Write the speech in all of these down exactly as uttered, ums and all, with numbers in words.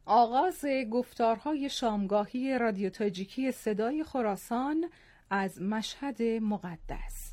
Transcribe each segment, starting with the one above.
آغاز گفتارهای شامگاهی رادیو تاجیکی صدای خراسان از مشهد مقدس.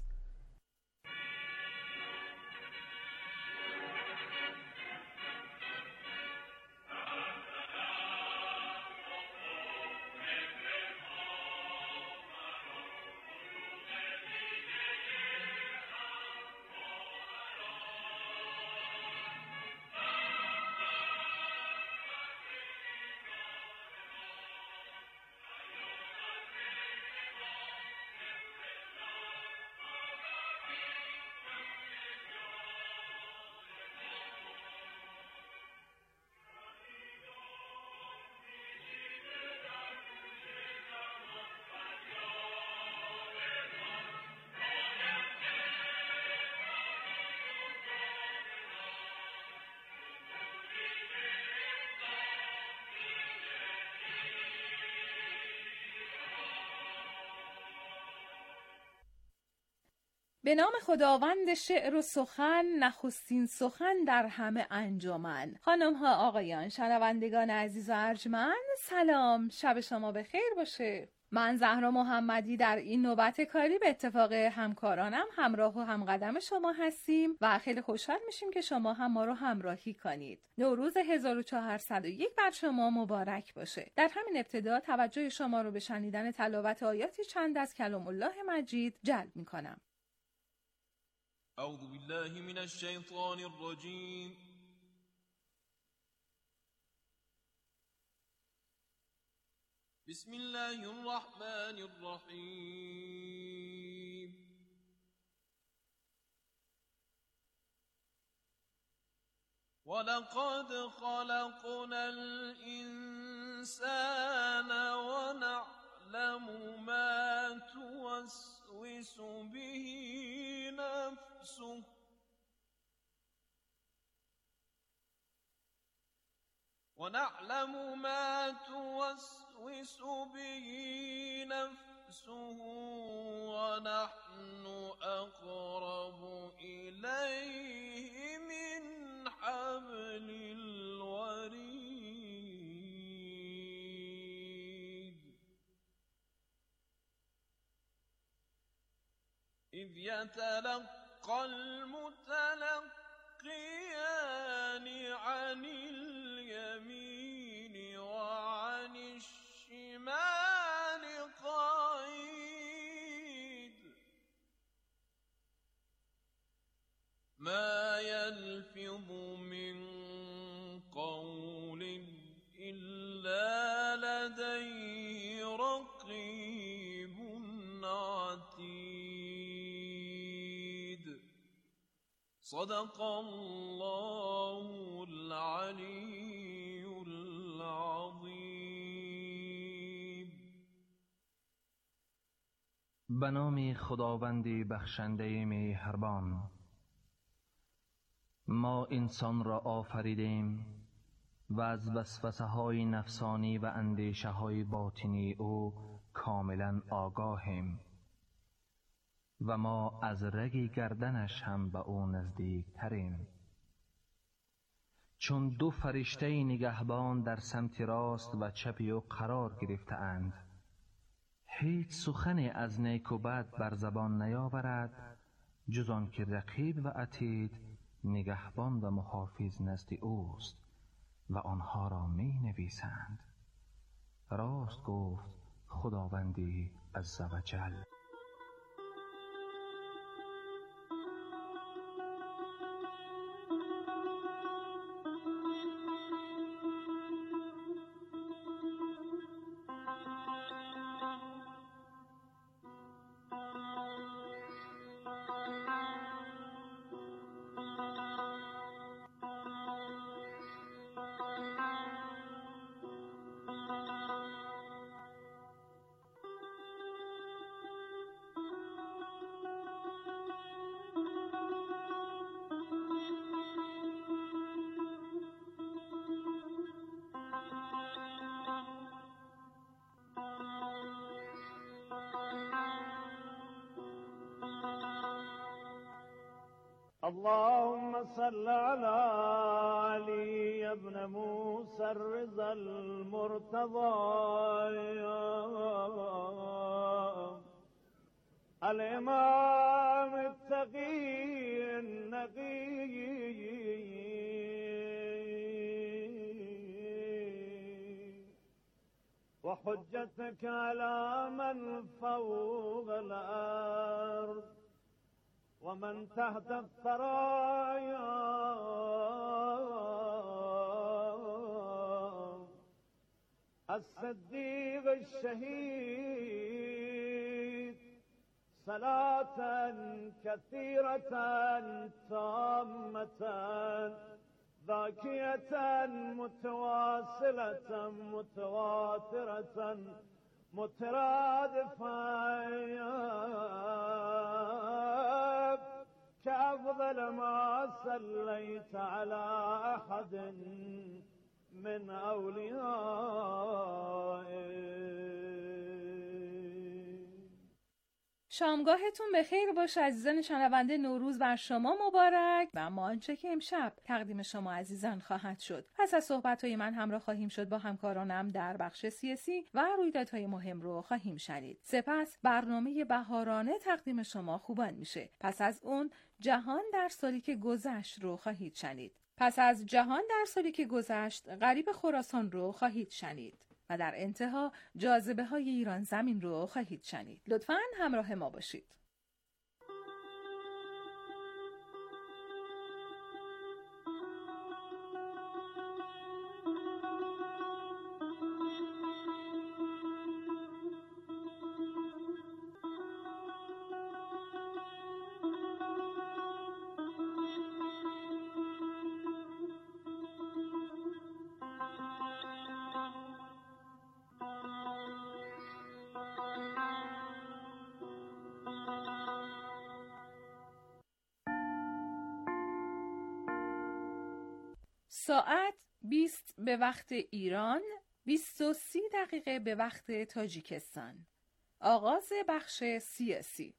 به نام خداوند شعر و سخن، نخستین سخن در همه انجمن. خانم ها، آقایان، شنوندگان عزیز و ارجمند، سلام، شب شما بخیر باشه. من زهرا محمدی در این نوبت کاری به اتفاق همکارانم همراه و همقدم شما هستیم و خیلی خوشحال میشیم که شما هم ما رو همراهی کنید. نوروز هزار و چهارصد و یک بر شما مبارک باشه. در همین ابتدا توجه شما رو به شنیدن تلاوت آیاتی چند از کلام الله مجید جلب میکنم. اعوذ بالله من الشیطان الرجیم. بسم الله الرحمن الرحیم. ولقد خلقنا الإنسان ونعلم ما توسوس به نفسه ونعلم ما توسوس به نفسه ونحن أقرب إليه من حبل الوريد إذ يتلقى المتلقيان عن اليمين وعن الشمال قعيد ما يلفظ من قول إلا لديه رقيب عتيد. صدق الله العلی العظیم. به نام خداوند بخشنده مهربان. ما انسان را آفریدیم و از وسوسه های نفسانی و اندیشه های باطنی او کاملا آگاهیم و ما از رگ گردنش هم به او نزدیک تریم. چون دو فرشته نگهبان در سمت راست و چپ او قرار گرفته اند، هیچ سخنی از نیک و بد بر زبان نیاورد جز آن که رقیب و عتید نگهبان و محافظ نزد اوست و آنها را می نویسند. راست گفت خداوندی عزوجل. اللهم صل على علي ابن موسى الرضا المرتضى الإمام التقي النقي وحجتك على من فوق الأرض ومن تحت الثرايا الصديق الشهيد صلاة كثيرة تامة ذاكية متواصلة متواترة مترادفة كأفضل ما صليت على أحد من أوليائك. شامگاهتون بخیر باشه عزیزان شنونده. نوروز بر شما مبارک. و اما آنچه که امشب تقدیم شما عزیزان خواهد شد، پس از صحبت‌های من همراه خواهیم شد با همکارانم در بخش سیاسی و رویدادهای مهم رو خواهیم شنید. سپس برنامه بهارانه تقدیم شما خوبان میشه. پس از اون جهان در سالی که گذشت رو خواهید شنید. پس از جهان در سالی که گذشت غریب خراسان رو خواهید شنید. و در انتها جاذبه های ایران زمین رو خواهید شنید. لطفاً همراه ما باشید. ساعت بیست به وقت ایران، بیست و سی دقیقه به وقت تاجیکستان. آغاز بخش سیاسی.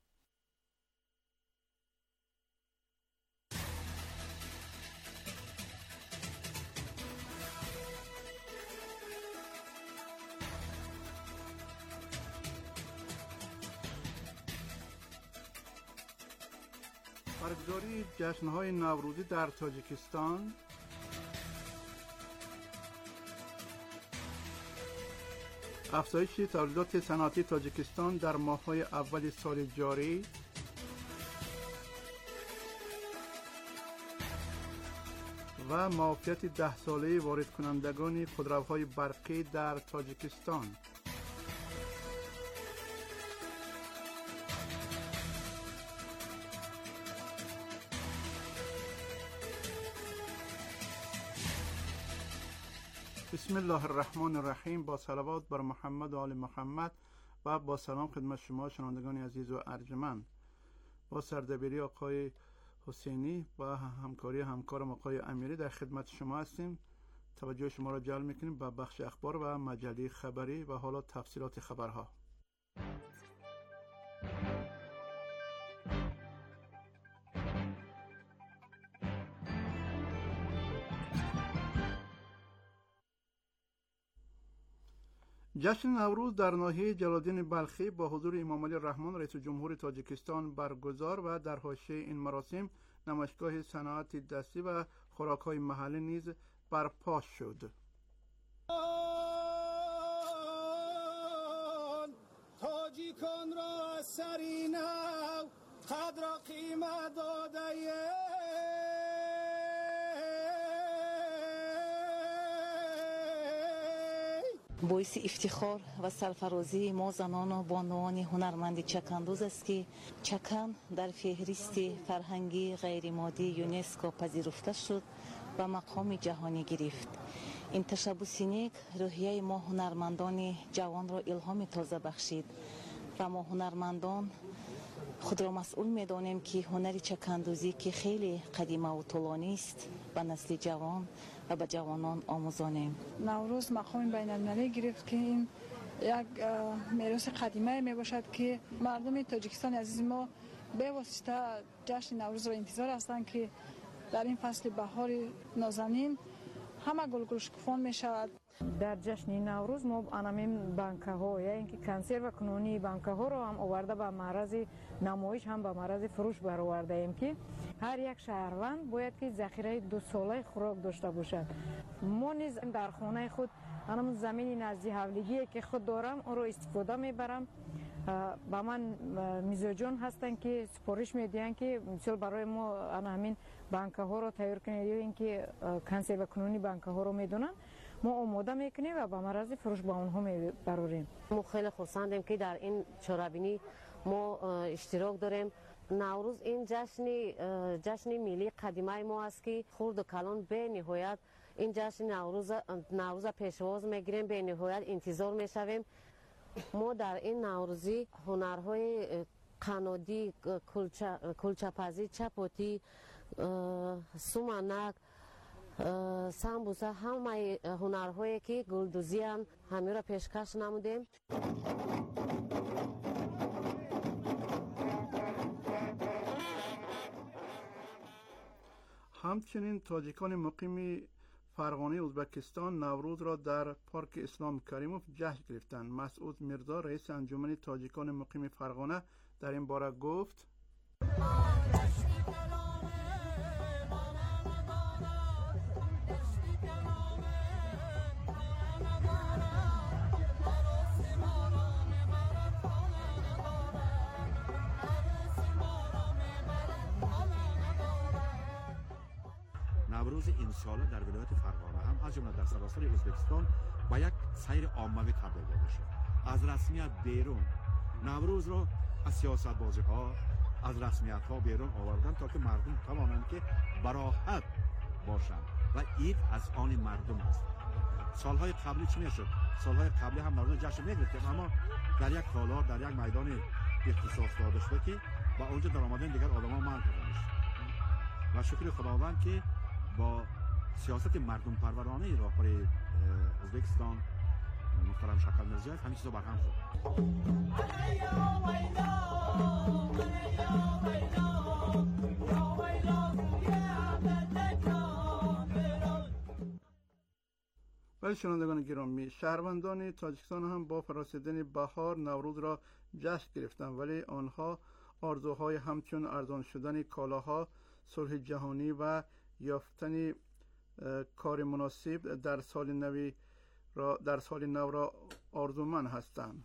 برگزاری جشن‌های نوروزی در تاجیکستان، افزایش تولیدات صنعتی تاجیکستان در ماه‌های اول سال جاری، و معافیت ده ساله وارد کنندگان خودروهای برقی در تاجیکستان. بسم الله الرحمن الرحیم. با صلوات بر محمد و آل محمد و با سلام خدمت شما شنوندگان عزیز و ارجمند. با سردبیری آقای حسینی و همکاری همکارم آقای امیری در خدمت شما هستیم. توجه شما را جلب میکنیم به بخش اخبار و مجله خبری و حالا تفصیلات خبرها. جشن نوروز در ناحیه جلال‌الدین بلخی با حضور امام علی رحمان رئیس جمهور تاجیکستان برگزار و در حاشیه این مراسم نمایشگاه صنعت دستی و خوراک‌های محلی نیز برپا شد. تاجیکان را سرینو قدر و قیمت داده باعث افتخار و سرفرازی ما زنان و بانوان هنرمند چکندوز است که چکن در فهرست فرهنگی غیرمادی یونسکو پذیرفته شد و مقام جهانی گرفت. این تشبث نیک روحیه ما هنرمندان جوان را الهام تازه بخشید و ما هنرمندان خود را مسئول می‌دانیم که هنر چکندوزی که خیلی قدیمه و طولانی است به نسل جوان و به جوانان آموزانیم. نوروز مقام بین المللی گرفت که این یک میراث قدیمه می باشد که مردم تاجیکستان عزیز ما به واسطه جشن نوروز را انتظار هستند که در این فصل بهار نازنین همه گل شکوفان می شود. در جشن نوروز ما انامیم بانکه ها یا اینکه کنسرو کنونی بانکه ها رو هم آورده به معرض نمایش هم به معرض فروش برآورده ایم که هر یک شهروند باید که ذخیره دو ساله خوراک داشته باشد. ما نیز در خانه خود انام زمین نزدیک حولگی که خود دارم اون رو استفاده میبرم. با من میزوجان هستن که سپارش میدین که مثلا برای ما همین بانکه ها رو تیار کنید یا اینکه کنسرو کنونی بانکه ها رو میدونن ما آماده میکنیم و به معرض فروش با اونها میبریم. ما خیلی خوشحالیم که در این چهاربینی ما اشتراک داریم. نوروز این جشن جشن ملی قدیمی ما است که خرد و کلان به نهایت این جشن نوروز نوروز پیشواز میگیریم، به نهایت انتظار میشویم. ما در این نوروزی هنرهای قنادی، کلچه‌پزی، چپاتی، سومنک، سمبوسه، همه هنرهایی که گلدوزی هم همه را پیشکش نمودیم. همچنین تاجیکان مقیم فرغانه ازبکستان نوروز را در پارک اسلام کریموف جشن گرفتند. مسعود میرزا رئیس انجمن تاجیکان مقیم فرغانه در این باره گفت: نوروز این سال در ولایت فرغانه هم از جمله در سراسر ازبکستان با یک سیر عامه تبدیل داده شد. از رسمیت بیرون نوروز را از سیاست بازی ها، از رسمیت ها بیرون آوردن تا که مردم توانند که براحت باشند و عید از آن مردم است. سالهای قبلی چی میشد؟ سالهای قبلی هم نوروز جشن میگرفتیم اما در یک تالار، در یک میدان اختصاص داده شده که با اونجا در آمدن دیگر آدما منع کردنش. و شکر خداوند که با سیاست مردم پرورانه راهبر ازبکستان محترم شکل مرزیایف همین چیزا برهم شد. ولی شنوندگان گرامی، شهروندان تاجیکستان هم با فرارسیدن بهار نوروز را جشن گرفتند، ولی آنها آرزوهای همچون ارزان شدن کالاها، صلح جهانی و یافتن کار مناسب در سال نو را در سال نو را آرزومند هستند.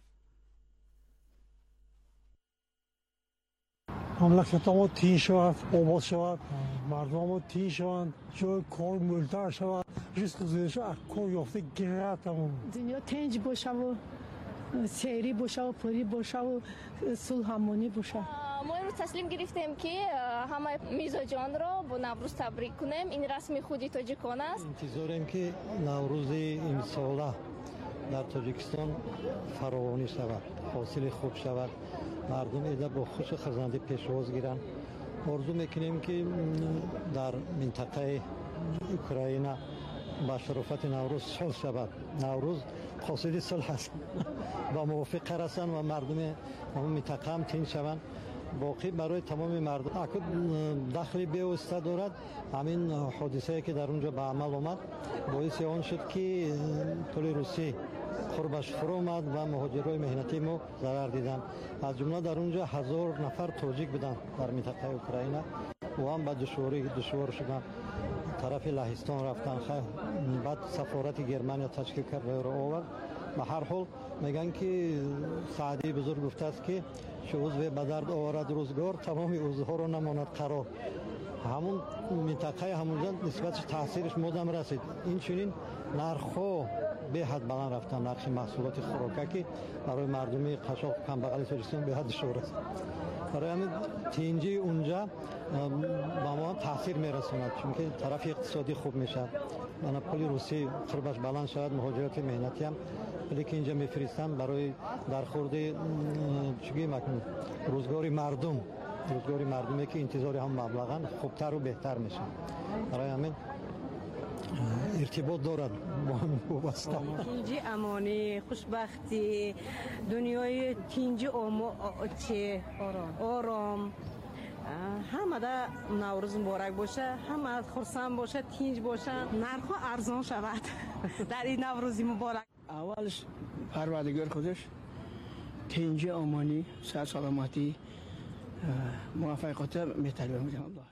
مملکت ما تین شود، آباد شود، مردم ما تین شوند، جای کار مولتر شود، رزق زیرش کار یافته گرد تمام. دنیا تنج باشه و سیری باشه و پری باشه و صلح امنی باشه. ما امروز تصمیم گرفتیم که همه میزبان را با نوروز تبریک کنیم. این رسم خودی تاجیکان است. انتظاریم که نوروز این ساله در تاجیکستان فراوانی شود، حاصل خوب شود، مردم ایده با خوش خزانده پیشواز گیرن. آرزو میکنیم که در منطقه اوکراین با شرافت نوروز صلح شود. نوروز قاصد صلح است و موافق رسن و مردم منطقه هم تین شوند. باقی برای تمام مردم اکد دخلی بیوسته دارد. همین حادثه که در اونجا به عمل آمد باعث آن شد که پل روسی قربش فرو آمد و مهاجرای مهنتی ما ضرر دیدند. از جمله در اونجا هزار نفر تاجیک بودند در منطقه اوکراین و هم به دشواری دشوار شدند. طرف لهستان رفتن، بعد سفارت گرمانیا تشکیل کرد و رو آورد. به هر حال میگن که سعدی بزرگ گفته است که شوز به بدرد آورد روزگار، تمام عضوها رو نماند قرار. همون منطقه همونجا نسبت تاثیرش مدام رسید. این چنین نرخو به حد بلند رفتن، نرخ محصولات خوراکی برای مردم قشاق کمبغل تاجیکستان به حد دشوار است. برای همین تینجی اونجا با ما تاثیر میرسوند، چون که طرف اقتصادی خوب میشه. منپولی روسی قربش بلند شود، مهاجرت مهنتی هم ولی که اینجا میفرستن برای درخورد چگی مکن روزگاری مردم روزگاری مردمی که انتظار هم مبلغاً خوبتر و بهتر میشه. برای همین ارتباط دارد با همین وابسته. تینجی امانی، خوشبختی، دنیای تینجی آرام آرام همه ده نوروز مبارک باشه، همه خرسند باشه، تینج باشه، نرخ ارزان شود در این نوروز مبارک. اولش پروردگار خودش تینج امانی، صحت سلامتی، موفقیت می‌طلبم. الله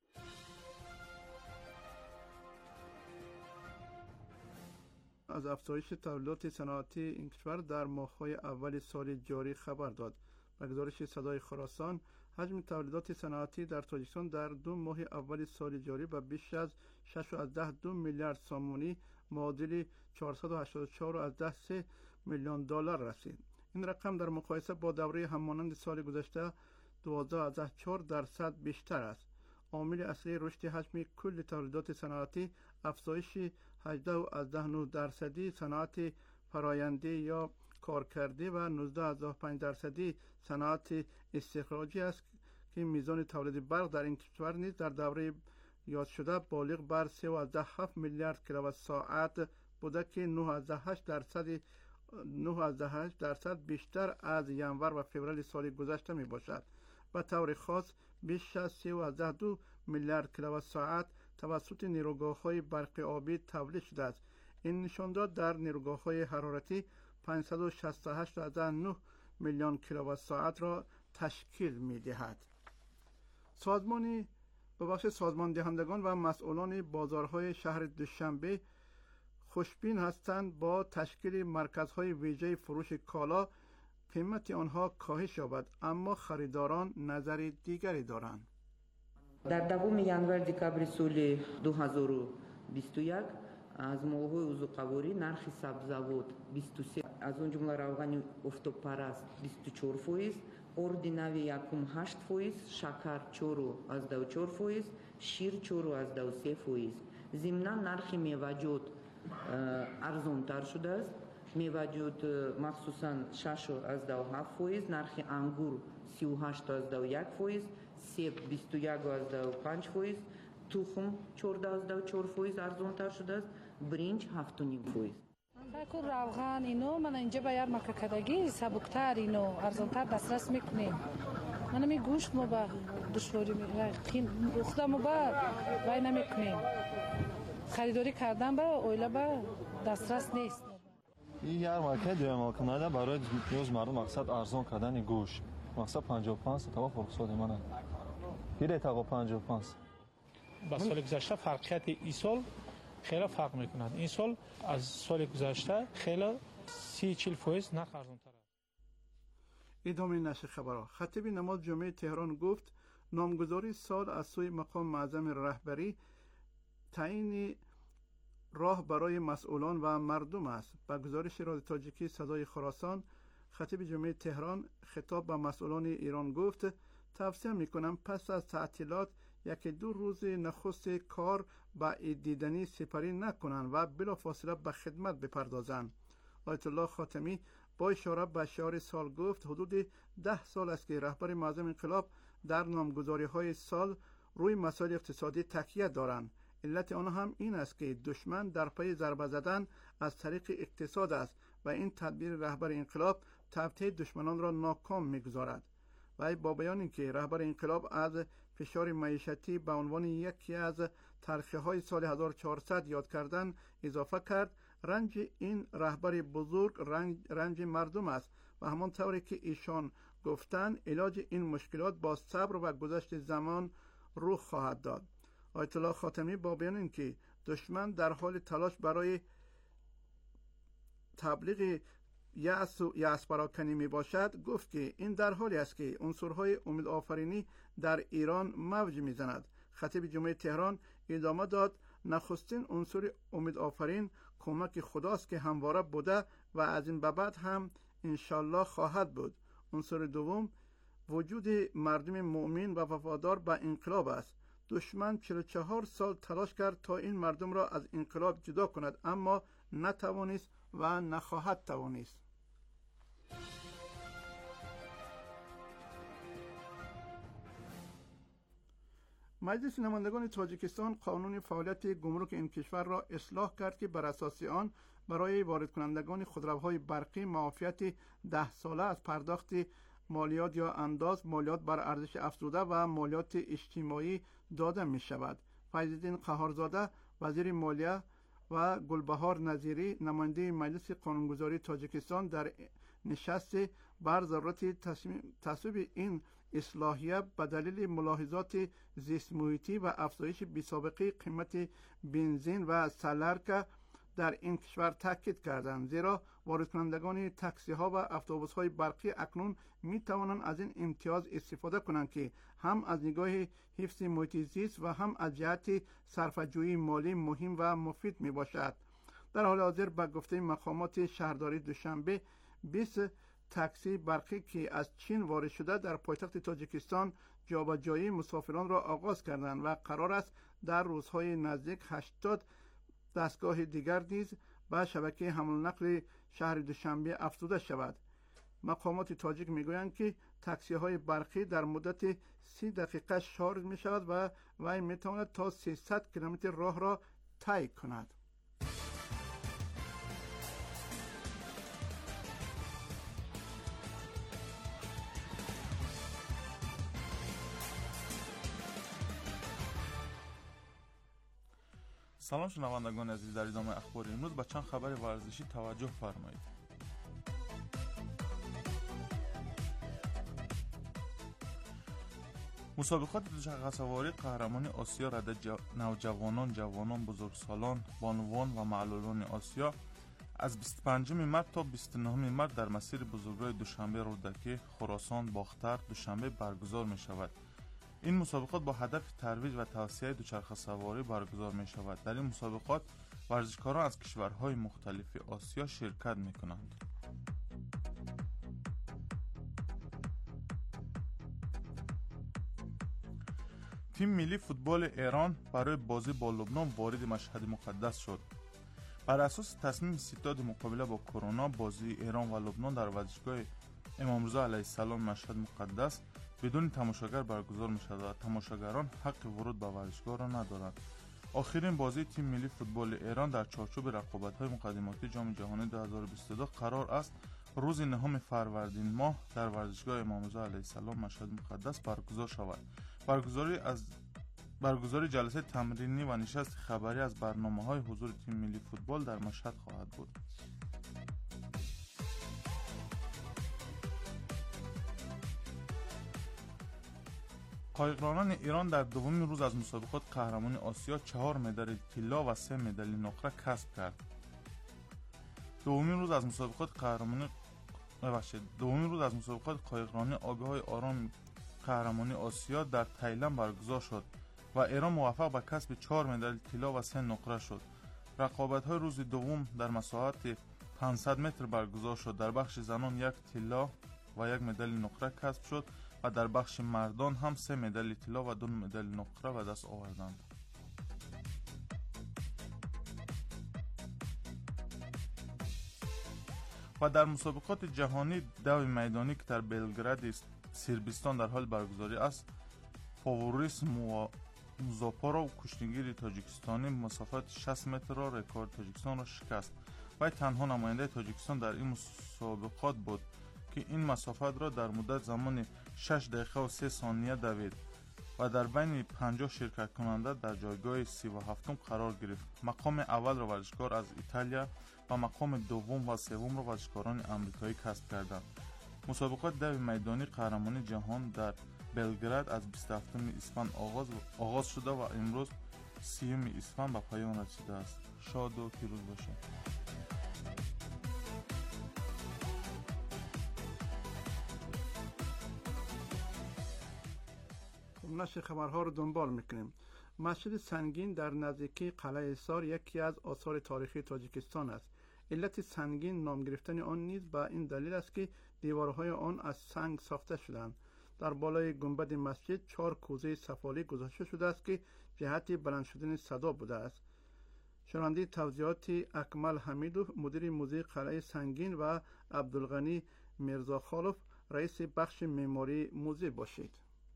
از افزایش تولیدات صنعتی این کشور در ماه‌های اول سال جاری خبر داد. به گزارش صدای خراسان، حجم تولیدات صنعتی در تاجیکستان در دو ماه اول سال جاری به بیش از شش و ده دو میلیارد سامانی معادل چهارصد و هشتاد و چهار و ده سه میلیون دلار رسید. این رقم در مقایسه با دوره همانند سال گذشته دوازده و چهار درصد بیشتر است. عامل اصلی رشد حجم کل تولیدات صنعتی افزایش هجده و نه درصدی صنعت پراینده یا کارکرده و نوزده و پنج درصدی صنعت استخراجی است که میزان تولید برق در این کشور نیز در دوره یاد شده بالغ بر سه و هفت میلیارد کیلووات ساعت بوده که نه و هشت درصد نه و هشت درصد بیشتر از ینور و فوریه سال گذشته می باشد. به طور خاص بیش از سه و دو میلیارد کیلووات ساعت توسط نیروگاه‌های برق آبی تولید شده است. این نشان داد در نیروگاه‌های حرارتی پانصد و شصت و هشت و نه میلیون کیلووات ساعت را تشکیل می‌دهد. سازمان ببخش سازمان دهندگان و مسئولان بازارهای شهر دوشنبه خوشبین هستند با تشکیل مرکزهای ویژه فروش کالا قیمت آنها کاهش یابد، اما خریداران نظر دیگری دارند. در دوم январ دکامبر سال دو هزار و بیست و یک از موهای عضوقواری نرخ سبزوات بیست و سه، از اون جمله روغن افتوپرست بیست و چهار فیصد، ارد نوی یکم هشت فیصد، شکر چهار و چهار فیصد، شیر چهار و سه فیصد. ضمناً نرخ میوه‌جات ارزان‌تر شده است. میوه‌جات مخصوصاً شش و هفت فیصد، نرخ انگور سی و هشت و یک فیصد، سیب بیست و یک و پنج فیصد، تخم چهارده و چهار فیصد ارزان‌تر شده است، برنج هفت و نیم فیصد. فکر روغن اینو من اینجا به یارمارک کدگی سبکتر اینو ارزان‌تر دسترس میکنیم. من می گوشت ما با دشواری می خودمو با وای نمیکنیم. خریداری کردن با اویلا با دسترس نیست. این یارمارک دیارمارکننده برای نیاز مردم مقصد ارزان کردن گوشت. مقصد پنجاه و پنج تا فرصت منه. گیره تا پنجاه و پنج. با سال گذشته فرقیت این سال خیلی فرق میکنند. این سال از سال گذشته خیلی سی چهل فیصد نرخ ارزان‌تر است. ادامه نشر خبرها. خطیب نماز جمعه تهران گفت نامگذاری سال از سوی مقام معظم رهبری تعیین راه برای مسئولان و مردم است. با گزارش رادیو تاجیکی صدای خراسان، خطیب جمعه تهران خطاب به مسئولان ایران گفت توصیه میکنم پس از تعطیلات یکی دو روز نخست کار با دیدنی سپری نکنند و بلافاصله به خدمت بپردازند. آیت الله خاتمی با اشاره به شعار سال گفت حدود ده سال است که رهبر معظم انقلاب در نامگذاری های سال روی مسائل اقتصادی تکیه دارند. علت آن هم این است که دشمن در پی ضربه زدن از طریق اقتصاد است و این تدبیر رهبر انقلاب توطئه دشمنان را ناکام می‌گذارد. و با بیان اینکه رهبر انقلاب از فشار معیشتی به عنوان یکی از تلخی‌های سال هزار و چهارصد یاد کردن اضافه کرد، رنج این رهبر بزرگ رنج, رنج مردم است و همان طوری که ایشان گفتند علاج این مشکلات با صبر و گذشت زمان رخ خواهد داد. آیت الله خاتمی با بیان اینکه دشمن در حال تلاش برای تبلیغ یأس و یأس پراکنی می باشد گفت که این در حالی است که عنصرهای امید آفرینی در ایران موج می زند. خطیب جمعه تهران ادامه داد نخستین عنصر امید آفرین کمک خداست که همواره بوده و از این به بعد هم انشالله خواهد بود. عنصر دوم وجود مردم مؤمن و وفادار به انقلاب است. دشمن چهل و چهار سال تلاش کرد تا این مردم را از انقلاب جدا کند، اما نتوانست و نخواهد توانست. مجلس نمایندگان تاجیکستان قانون فعالیت گمرک این کشور را اصلاح کرد که بر اساس آن برای وارد کنندگان خودروهای برقی معافیت ده ساله از پرداخت مالیات یا انداز، مالیات بر ارزش افزوده و مالیات اجتماعی داده می شود. فیض‌الدین قهارزاده وزیر مالیه و گلبهار نظیری نماینده مجلس قانونگذاری تاجیکستان در نشست بر ضرورت تصویب این اصلاحیه به دلیل ملاحظات زیست محیطی و افزایش بی‌سابقه قیمت بنزین و سلرک در این کشور تاکید کردند، زیرا وارد کنندگان تاکسی ها و اتوبوس های برقی اکنون می توانند از این امتیاز استفاده کنند که هم از نگاه حفظ محیط زیست و هم از جهت صرفه‌جویی مالی مهم و مفید می باشد. در حال حاضر به گفته مقامات شهرداری دوشنبه بیست تاکسی برقی که از چین وارد شده در پایتخت تاجیکستان جابجایی مسافران را آغاز کردند و قرار است در روزهای نزدیک هشتاد دستگاه دیگر نیز به شبکه حمل و نقل شهر دوشنبه افزوده شود. مقامات تاجیک میگویند که تاکسی های برقی در مدت سی دقیقه شارژ می شود و وی می تواند تا سیصد کیلومتر راه را طی کند. سلام شنوندگان عزیز، در ادامه اخبار امروز به چند خبر ورزشی توجه فرمایید. مسابقات دوچرخه سواری قهرمانی آسیا رده جو... نوجوانان، جوانان، بزرگسالان، بانوان و معلولان آسیا از بیست و پنجم مارس تا بیست و نهم مارس در مسیر بزرگراه دوشنبه رودکی، خراسان، باختر، دوشنبه برگزار می شود. این مسابقات با هدف ترویج و توسعه دوچرخه سواری برگزار می شود. در این مسابقات ورزشکاران از کشورهای مختلف آسیا شرکت می کنند. تیم ملی فوتبال ایران برای بازی با لبنان وارد مشهد مقدس شد. بر اساس تصمیم ستاد مقابله با کرونا، بازی ایران و لبنان در ورزشگاه امام رضا علیه السلام مشهد مقدس بدون تماشاگر برگزار می شود و تماشاگران حق ورود به ورزشگاه را ندارند. آخرین بازی تیم ملی فوتبال ایران در چارچوب رقابت‌های مقدماتی جام جهانی دو هزار و بیست و دو قرار است روز نهم فروردین ماه در ورزشگاه امام رضا علیه السلام مشهد مقدس برگزار شود. برگزاری از برگزاری جلسه تمرینی و نشست خبری از برنامه‌های حضور تیم ملی فوتبال در مشهد خواهد بود. قایقرانان ایران در دومین روز از مسابقات قهرمانی آسیا چهار مدال طلا و سه مدال نقره کسب کرد. دومین روز از مسابقات قهرمانی ببخشید دومین روز از مسابقات قایقرانی آبی‌های آرام قهرمانی آسیا در تایلند برگزار شد و ایران موفق به کسب چهار مدال طلا و سه نقره شد. رقابت‌های روز دوم در مساحت پانصد متر برگزار شد. در بخش زنان یک طلا و یک مدال نقره کسب شد و در بخش مردان هم سه مدال طلا و دو مدال نقره به دست آوردند. و در مسابقات جهانی دو میدانی که در بلگراد سربستان در حال برگزاری است، فاوریس موزاپارو کشتیگیر تاجیکستانی مسافت شصت متر را رکورد تاجیکستان را شکست. و تنها نماینده تاجیکستان در این مسابقات بود که این مسافت را در مدت زمان شش دقیقه و سه ثانیه دوید و در بین پنجاه شرکت کننده در جایگاه سی و هفتم قرار گرفت. مقام اول را ورزشکار از ایتالیا و مقام دوم و سوم را ورزشکاران آمریکایی کسب کردند. مسابقات دو میدانی قهرمانی جهان در بلگراد از بیست و هفتم اسفند آغاز آغاز شده و امروز سیوم اسفند به پایان رسیده است. شاد و پیروز باشید. نشر خبرها رو دنبال میکنیم. مسجد سنگین در نزدیکی قلعه ایثار یکی از آثار تاریخی تاجیکستان است. علت سنگین نام گرفتن آن نیز به این دلیل است که دیوارهای آن از سنگ ساخته شدند. در بالای گنبد مسجد چهار کوزه سفالی گذاشته شده است که جهت بلند شدن صدا بوده است. شنونده توضیحات اکمل حمیدوف مدیر موزه قلعه سنگین و عبدالغنی میرزاخالوف رئیس بخش معماری موزه باشید.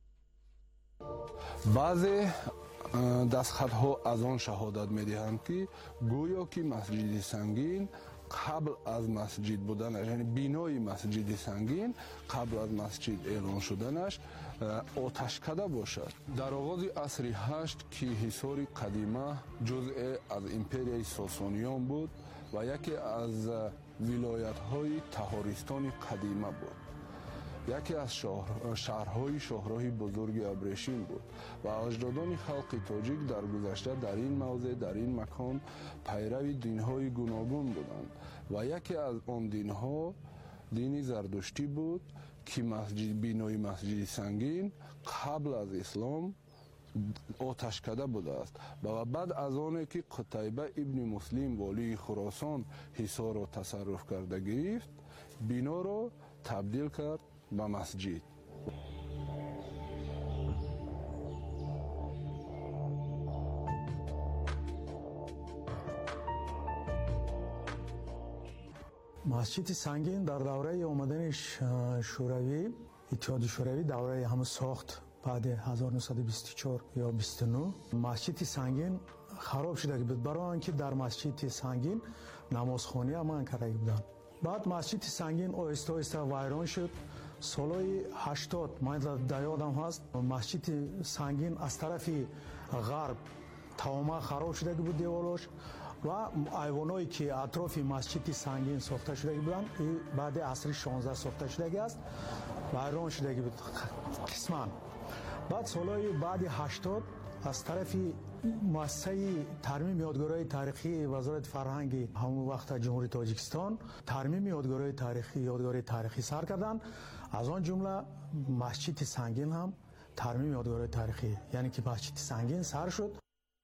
بعضی دستخطها از آن شهادت می‌دهند که گویا که مسجد سنگین قبل از مسجد بودنش، یعنی بینای مسجد سنگین قبل از مسجد اعلان شدنش آتش کده باشد. در آغاز عصر هشت که حصار قدیمه جزء از امپریای ساسانیان بود و یکی از ولایت های تهارستان قدیمه بود. یکی از شهر، شهرهای شاهراه بزرگ ابریشم بود و اجدادان خلق تاجیک در گذشته در این موضع در این مکان پیرو دینهای گوناگون بودند و یکی از آن دینها دین زردشتی بود که مسجد بینای مسجد سنگین قبل از اسلام آتش کده بوده است و بعد از آنه که قتیبه ابن مسلم والی خراسان حصار را تصرف کرده گرفت بینا را تبدیل کرد به مسجد. مسجد سنگین در دوره آمدن شوروی اتحاد شوروی دوره هم ساخت بعد هزار و نهصد و بیست و چهار یا بیست و نه مسجد سنگین خراب شده بود برای آنکه در مسجد سنگین نمازخانه هم کرده بودند. بعد مسجد سنگین آهسته آهسته ویران شد. سالهای هشتاد من در یادم هست مسجد سنگین از طرف غرب تماما خراب شده بود دیوارش و ایوانایی که اطراف مسجد سنگین ساخته شده بودند بعد عصر شانزده ساخته شده است ویران شده بود قسما. بعد سالهای بعد هشتاد از طرف مؤسسه ترمیم یادگارهای تاریخی وزارت فرهنگ همون وقت جمهوری تاجیکستان ترمیم یادگارهای تاریخی یادگارهای تاریخی سر کردند. از آن جمله مسجد سنگین هم ترمیم یادگارهای تاریخی یعنی که مسجد سنگین سر شد.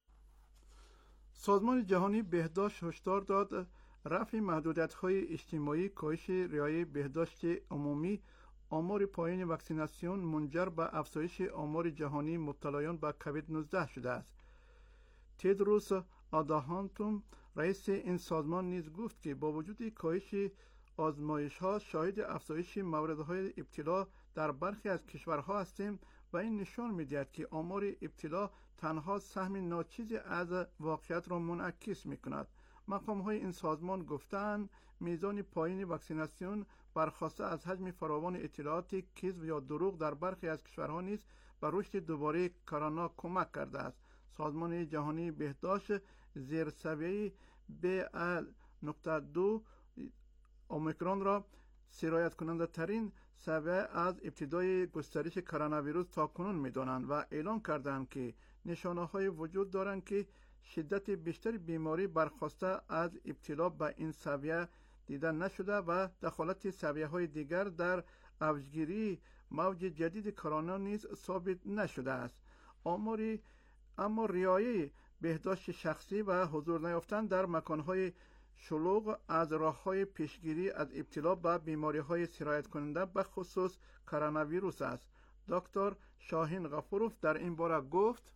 سازمان جهانی بهداشت هشدار داد رفع محدودیت‌های اجتماعی، کاهش رعایت بهداشت عمومی، آمار پایین واکسیناسیون منجر به افزایش آمار جهانی مبتلایان به کووید نوزده شده است. تدروس آداهانتوم رئیس این سازمان نیز گفت که با وجود کاهش آزمایش‌ها شاهد افزایش موردهای ابتلا در برخی از کشورها هستیم و این نشان می‌دهد که آمار ابتلا تنها سهم ناچیزی از واقعیت را منعکس می‌کند. مقام‌های این سازمان گفتند میزان پایین واکسیناسیون برخواسته از حجم فراوان اطلاعات کذب یا دروغ در برخی از کشورها نیز به رشد دوباره کرونا کمک کرده است. سازمان جهانی بهداشت زیر سویه بی نقطه دو اومیکرون را سرایت کننده ترین سویه از ابتدای گسترش کرونا ویروس تا کنون می‌دانند و اعلام کردند که نشانه های وجود دارند که شدت بیشتر بیماری برخواسته از ابتلا به این سویه دیده نشده و دخالت سویه های دیگر در اوجگیری موج جدید کرونا نیز ثابت نشده است. آماری اما رعایت بهداشت شخصی و حضور نیافتن در مکانهای شلوغ از راه‌های پیشگیری از ابتلا به بیماری‌های سرایت کننده به خصوص کرونا ویروس است. دکتر شاهین غفوروف در این باره گفت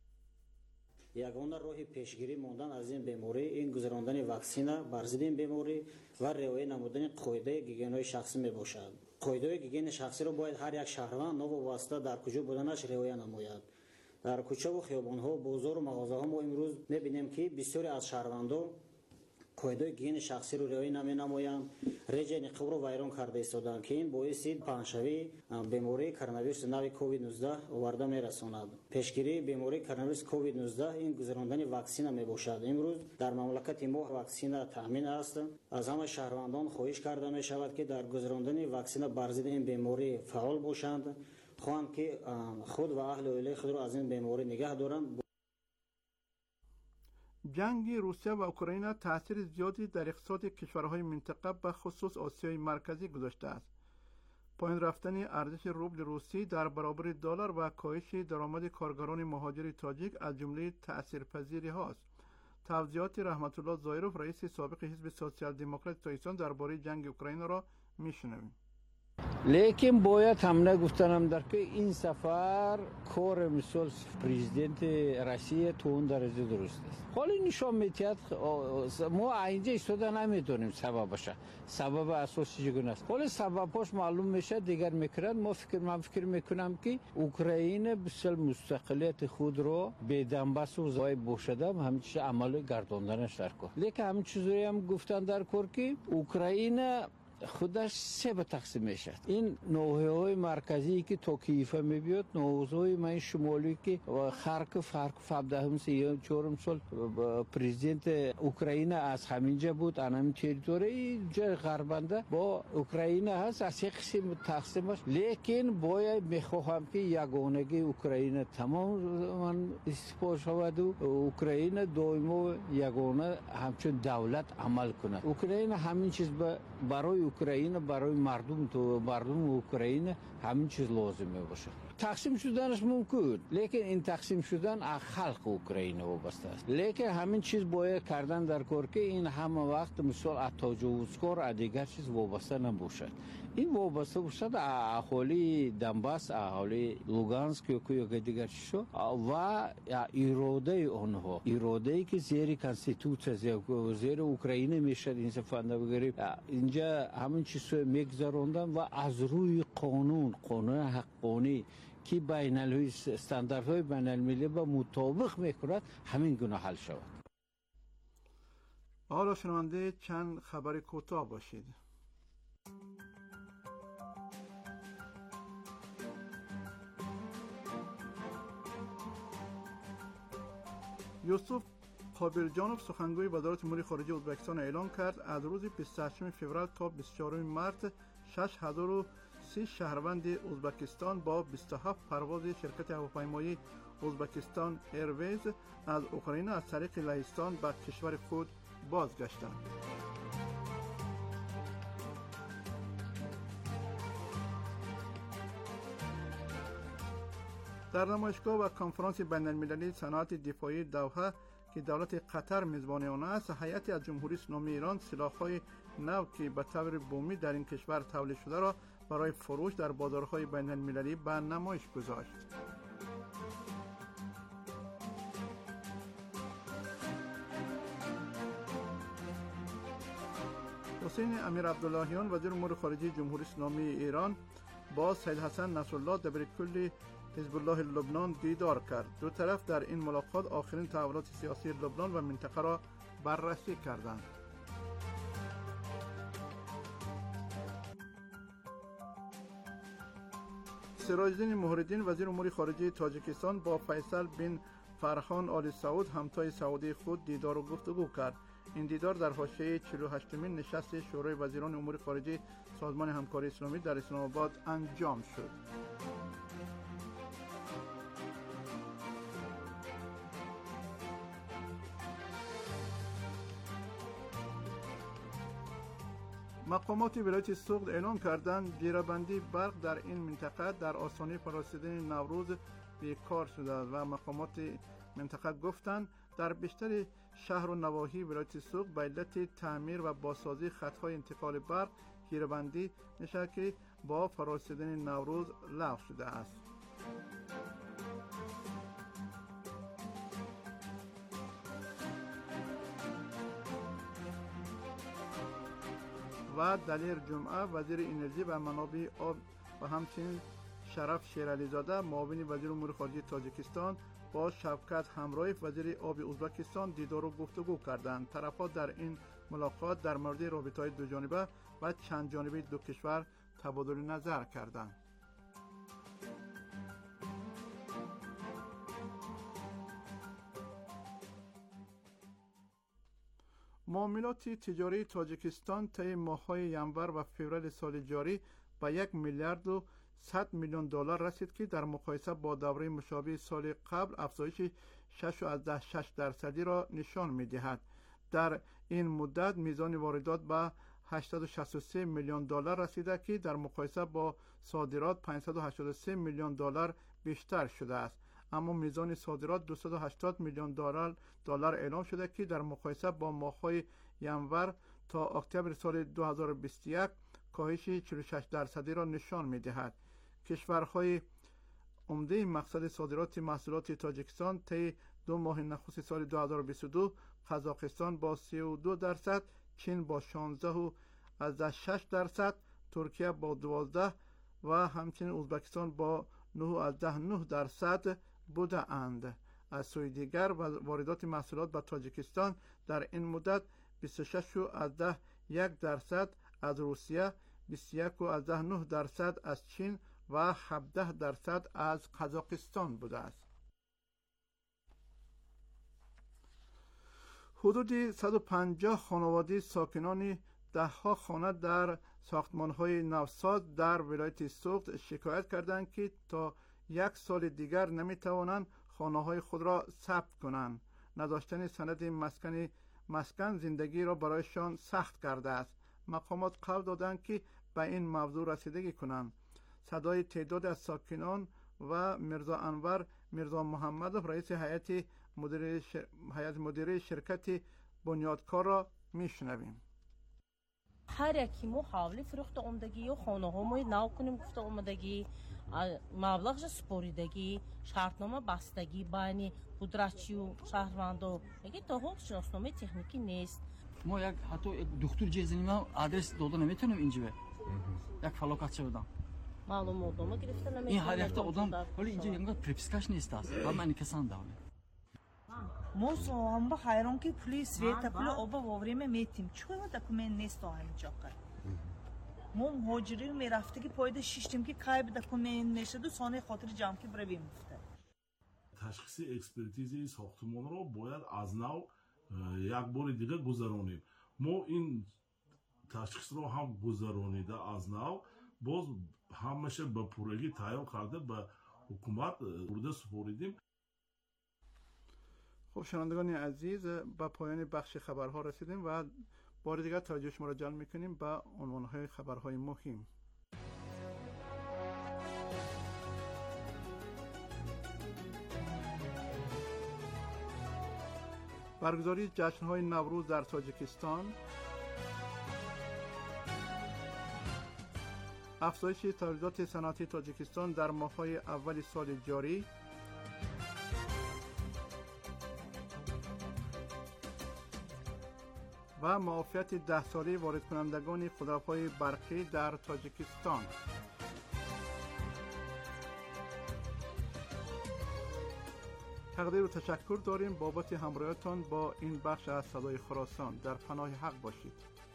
یگانه راه پیشگیری ماندن از این بیماری این گذراندن واکسینه بر ضد این بیماری و رعایت نمودن قاعده گیگین شخصی میباشد. قاعده گیگین شخصی را باید هر یک شهروند ناوابسته در کجا بودنش رعایت نماید. در کوچه و خیابان‌ها، بازار و مغازه‌ها ما امروز می‌بینیم که بسیاری از شهروندان قاعده گیگین شخصی رو رعایت نمی‌نمایند، رژه نقاب رو ویران کرده ایستادند که این باعث پنجشنبه بیماری کرونا ویروس نو کووید نوزده آورده می‌رساند. پیشگیری بیماری کرونا ویروس کووید نوزده این گذراندن واکسن میباشد. امروز در مملکت ما واکسن تامین است. از همه شهروندان خواهش کرده می‌شود که در گذراندن واکسن بر ضد این بیماری فعال باشند، خواهند که خود و اهل عائله خود را از این بیماری نگه دارند. جنگ روسیه و اوکراین تاثیر زیادی در اقتصاد کشورهای منطقه به خصوص آسیای مرکزی گذاشته است. پایین رفتن ارزش روبل روسی در برابر دلار و کاهش درآمد کارگران مهاجر تاجیک از جمله تاثیرپذیری هاست. توضیحات رحمت الله ظاهروف رئیس سابق حزب سوسیال دموکرات تاجیکستان درباره جنگ اوکراین را میشنویم. لیکن باید هم نگفتنم در که این سفر کار مثل پرزیدنت روسیه تو اون درجه درست است. حالا نشان میتید ما اینجا ایستاده نمیدونیم سببشه، سبب اساسی چگونه است. حالا سببش معلوم میشه دیگر میکنند. ما فکر من فکر میکنم که اوکراین بسیار مستقلیت خود رو به دنباس و زای بوشده همیشه عمل گرداندنش در کار. لیکن همین چیزایی هم گفتن در کار که اوکراین خودش سه به تقسیم میشه. این نوحه‌های مرکزی که تو کیفه میبیاد، نوحه‌های من شمالی که خارکوف خارکوف هفدهم سی چهارم سال پرزیدنت اوکراین از همینجا بود، همین تریتوری جای غربنده با اوکراین هست، از یک قسم تقسیم است. لیکن باید میخواهم که یگانگی اوکراین تمام من استفاده شود و اوکراین دائما یگانه همچون دولت عمل کنه. اوکراین همین چیز برای اوکراین، برای مردم تو مردم اوکراین همین چیز لازمه باشه. تقسیم شدنش ممکن، لیکن این تقسیم شدن از خلق اوکراین وابسته است. لیکن همین چیز باید کردن در کار که این همه وقت مثال از تجاوزکار از دیگر چیز وابسته نباشد. این وابسته باشد اهالی دنباس، اهالی لوگانسک یا دیگر چیزا و اراده آنها، اراده ای که زیر کانستیتوسیون زیر اوکراین میشد این سفنده بگیریم. اینجا همین چیز میگذراندن و از روی قانون، قانون حقانی که بین المللی استانداردهای بین المللی با مطابق میکند همین گونه حل شود. حالا شنونده چند خبر کوتاه باشید. یوسف قابلجانوف سخنگوی وزارت امور خارجه ازبکستان اعلام کرد از روز بیست و هشتم فوریه تا بیست و چهارم مارس شش هزار و سی شهروند ازبکستان با بیست و هفت پرواز شرکت هواپیمایی ازبکستان ایرویز از اوکراین از طریق لهستان به کشور خود بازگشتند. در نمایشگاه و کنفرانس بین المللی صنعت دفاعی دوحه که دولت قطر میزبان آن است، هیئتی از جمهوری اسلامی ایران سلاح‌های نو که به طور بومی در این کشور تولید شده را برای فروش در بازارهای بین المللی به نمایش گذاشت. حسین امیر عبداللهیان وزیر امور خارجه جمهوری اسلامی ایران با سید حسن نصرالله دبیرکل حزب الله لبنان دیدار کرد. دو طرف در این ملاقات آخرین تحولات سیاسی لبنان و منطقه را بررسی کردند. سراج‌الدین موحدالدین وزیر امور خارجه تاجیکستان با فیصل بن فرخان آل سعود همتای سعودی خود دیدار و گفتگو کرد. این دیدار در حاشیه چهل و هشتمین نشست شورای وزیران امور خارجه سازمان همکاری اسلامی در اسلام آباد انجام شد. مقامات ولایت سوغد اعلام کردند گیره‌بندی برق در این منطقه در آستانه فرارسیدن نوروز بیکار شده و مقامات منطقه گفتند در بیشتر شهر و نواحی ولایت سوغد به علت تعمیر و بازسازی خط‌های انتقال برق گیره‌بندی میشه که با فرارسیدن نوروز لغو شده است. و دلیر جمعه وزیر انرژی و منابع آب و همچنین شرف شیرعلیزاده معاون وزیر امور خارجه تاجیکستان با شوکت همرایف وزیر آب ازبکستان دیدار و گفتگو کردند. طرف‌ها در این ملاقات در مورد رابطه‌های دو جانبه و چند جانبه دو کشور تبادل نظر کردند. معاملات تجاری تاجیکستان طی ماه‌های ینور و فوریه سال جاری به یک میلیارد و صد میلیون دلار رسید که در مقایسه با دوره مشابه سال قبل افزایش شش و شش درصدی را نشان می‌دهد. در این مدت میزان واردات به هشتصد و شصت و سه میلیون دلار رسیده که در مقایسه با صادرات پانصد و هشتاد و سه میلیون دلار بیشتر شده است. اما میزان صادرات دویست و هشتاد میلیون دلار دلار اعلام شده که در مقایسه با ماه‌های ینور تا اکتبر سال دو هزار و بیست و یک کاهش چهل و شش درصدی را نشان می‌دهد. کشورهای عمده مقصد صادرات محصولات تاجیکستان طی دو ماه نخست سال دو هزار و بیست و دو قزاقستان با سی و دو درصد، چین با شانزده و از شش درصد، ترکیه با دوازده و همچنین ازبکستان با نه و از نه درصد بوده اند. از سوی دیگر واردات محصولات به تاجیکستان در این مدت بیست و شش و از یک درصد از روسیه، بیست و یک و از نه درصد از چین و هفده درصد از قزاقستان بوده است. حدود صد و پنجاه خانواده ساکنان دهها خانه در ساختمان‌های نوساز در ولایت سوخت شکایت کردند که تا یک سال دیگر نمی‌توانند خانه‌های خود را ثبت کنند. نداشتن سند مسکن مسکن زندگی را برایشان سخت کرده است. مقامات قول دادند که به این موضوع رسیدگی کنند. صدای تعداد از ساکنان و میرزا انور میرزا محمدov رئیس هیئت مدیره ش... هیئت مدیره شرکت بنیادکار را میشنویم. هر یکی ما حوالی فروخت اومدگی و خانه ها ما نو کنیم گفته اومدگی مبلغش سپوریدگی شرطنامه بستگی بین قدرتچی و شهروندو میگه تا حال شناسنامه تکنیکی نیست. ما یک حتی دکتر جزینی آدرس داده نمیتونیم اینجا یک فلاکت شدم معلومات ما گرفته نمیتونیم. این هر یک آدم ولی اینجا اینقدر پریپسکاش نیست است و من کسان دارم. ما هم با حیران که پلی سویت پلی آبا واریم میتیم چون دکومنت نیست تا اینجا کرد. ما مهاجری میرفته که پایده شیشتیم که کایب دکومنت نشد و سانه خاطر جمع که برویم گفته. تشخیص اکسپرتیز ساختمان رو باید از نو یک بار دیگه گذرانیم. ما این تشخیص رو هم گذرانیده از نو باز همشه به پورگی تیار کرده به حکومت برده سپاریدیم. خب شنوندگان عزیز به پایان بخش خبرها رسیدیم و بار دیگر توجه شما را جلب میکنیم به عنوانهای خبرهای مهم. برگزاری جشن‌های نوروز در تاجیکستان، افزایش تولیدات صنعتی تاجیکستان در ماه‌های اول سال جاری، و معافیت ده ساله وارد کنندگان خودروهای برقی در تاجیکستان. تقدیر و تشکر داریم بابت همراهیتان با این بخش از صدای خراسان. در پناه حق باشید.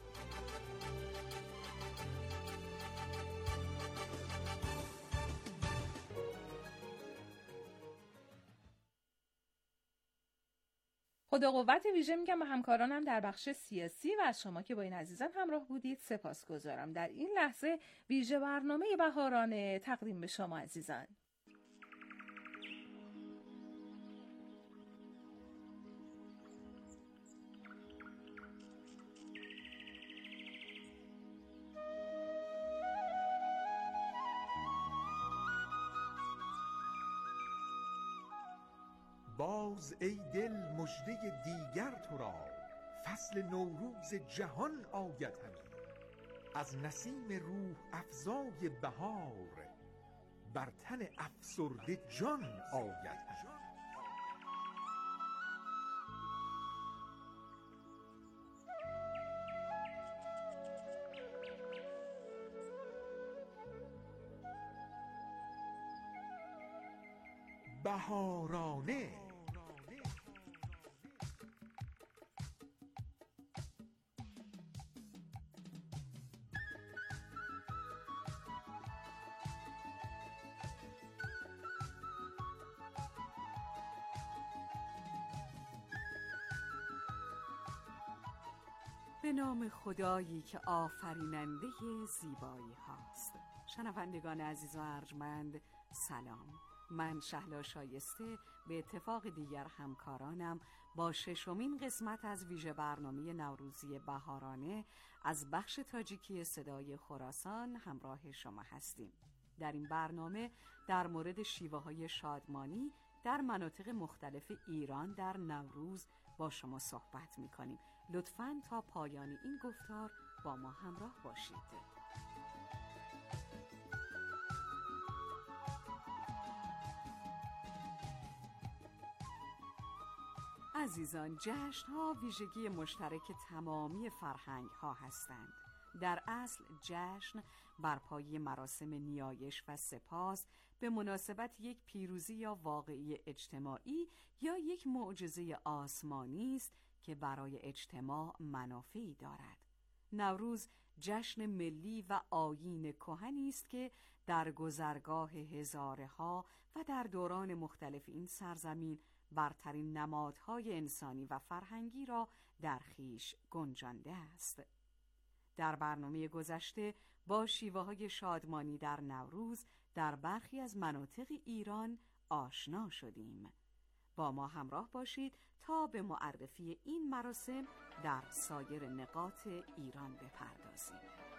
خدا قوت ویژه میگم به همکارانم در بخش سیاسی و از شما که با این عزیزان همراه بودید سپاسگزارم. در این لحظه ویژه برنامه بهارانه تقدیم به شما عزیزان. باز ای دل مژده دیگر تو را، فصل نوروز جهان آید همی. از نسیم روح افزای بهار، بر تن افسرده جان آید همی. بهارانه به نام خدایی که آفریننده زیبایی هاست. شنوندگان عزیز و ارجمند سلام. من شهلا شایسته به اتفاق دیگر همکارانم با ششمین قسمت از ویژه برنامه نوروزی بهارانه از بخش تاجیکی صدای خراسان همراه شما هستیم. در این برنامه در مورد شیوه‌های شادمانی در مناطق مختلف ایران در نوروز با شما صحبت می‌کنیم. لطفاً تا پایان این گفتار با ما همراه باشید. عزیزان، جشن‌ها ویژگی مشترک تمامی فرهنگ‌ها هستند. در اصل جشن بر پایه مراسم نیایش و سپاس به مناسبت یک پیروزی یا واقعی اجتماعی یا یک معجزه آسمانی است که برای اجتماع منافعی دارد. نوروز جشن ملی و آیین کهنی است که در گذرگاه هزارها و در دوران مختلف این سرزمین برترین نمادهای انسانی و فرهنگی را در خویش گنجانده است. در برنامه گذشته با شیوه‌های شادمانی در نوروز در برخی از مناطق ایران آشنا شدیم. با ما همراه باشید تا به معرفی این مراسم در سایر نقاط ایران بپردازیم.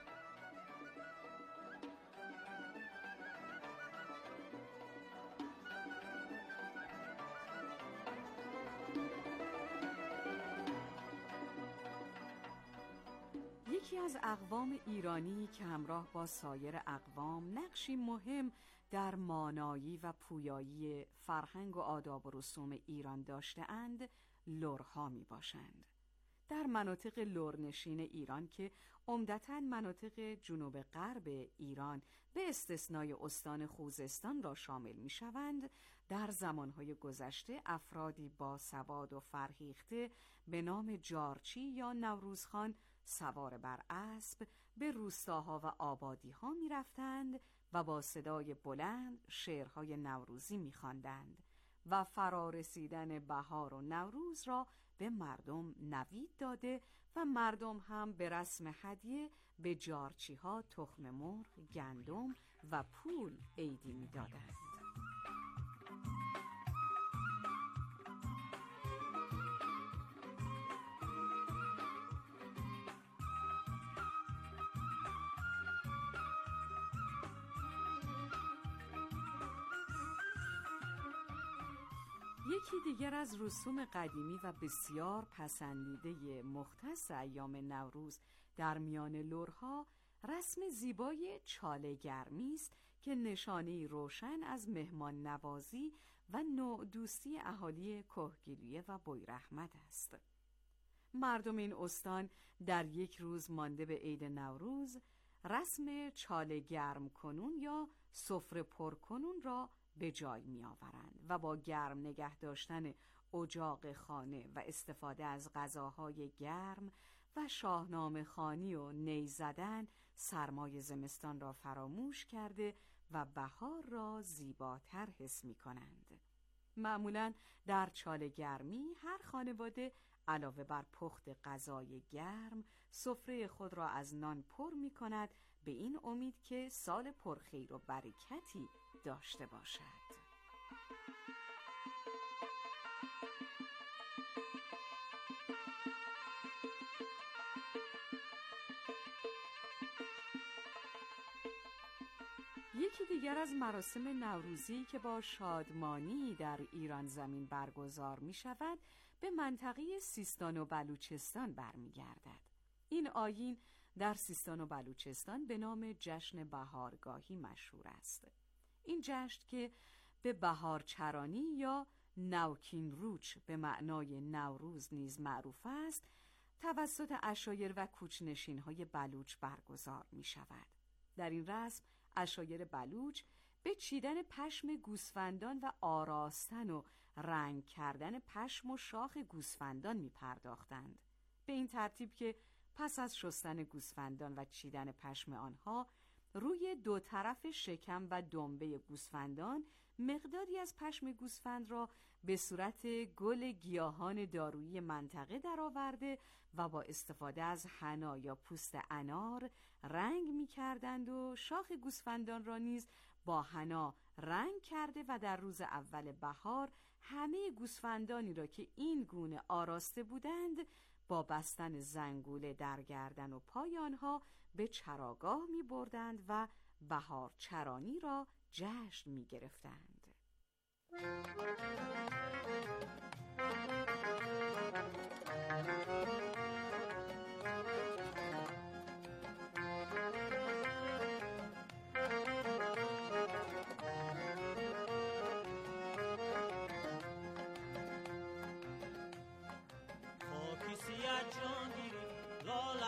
یکی از اقوام ایرانی که همراه با سایر اقوام نقشی مهم در مانایی و پویایی فرهنگ و آداب و رسوم ایران داشته‌اند، لرها می باشند. در مناطق لرنشین ایران که عمدتاً مناطق جنوب غرب ایران به استثنای استان خوزستان را شامل می شوند، در زمانهای گذشته افرادی با سواد و فرهیخته به نام جارچی یا نوروزخان سوار بر اسب به روستاها و آبادی‌ها می رفتند و با صدای بلند شعرهای نوروزی می خواندند و فرارسیدن بهار و نوروز را به مردم نوید داده و مردم هم به رسم هدیه به جارچی ها تخم مرغ، گندم و پول عیدی می دادند. یکی دیگر از رسوم قدیمی و بسیار پسندیده مختص ایام نوروز در میان لرها رسم زیبای چاله گرمی است که نشانه‌ای روشن از مهمان نوازی و نوع دوستی اهالی کهگیلویه و بویراحمد است. مردم این استان در یک روز مانده به عید نوروز رسم چاله گرم کنون یا سفره پر کنون را به جای می آورند و با گرم نگه داشتن اجاق خانه و استفاده از غذاهای گرم و شاهنامه خوانی و نی زدن سرمای زمستان را فراموش کرده و بهار را زیباتر حس می کنند. معمولاً در چاله گرمی هر خانواده علاوه بر پخت غذای گرم سفره خود را از نان پر می کند به این امید که سال پرخیر و برکتی داشته باشد. یکی دیگر از مراسم نوروزی که با شادمانی در ایران زمین برگزار می شود به منطقه سیستان و بلوچستان برمیگردد. این آیین در سیستان و بلوچستان به نام جشن بهارگاهی مشهور است. این جشن که به بهارچرانی یا نوکین روچ به معنای نوروز نیز معروف است، توسط عشایر و کوچنشین‌های بلوچ برگزار می شود. در این رسم عشایر بلوچ به چیدن پشم گوسفندان و آراستن و رنگ کردن پشم و شاخ گوسفندان می پرداختند. به این ترتیب که پس از شستن گوسفندان و چیدن پشم آنها روی دو طرف شکم و دنبه گوسفندان مقداری از پشم گوسفند را به صورت گل گیاهان دارویی منطقه درآورده و با استفاده از حنا یا پوست انار رنگ می کردند و شاخ گوسفندان را نیز با حنا رنگ کرده و در روز اول بهار همه گوسفندانی را که این گونه آراسته بودند با بستن زنگوله در گردن و پای آنها به چراگاه می بردند و بهار چرانی را جشن می گرفتند.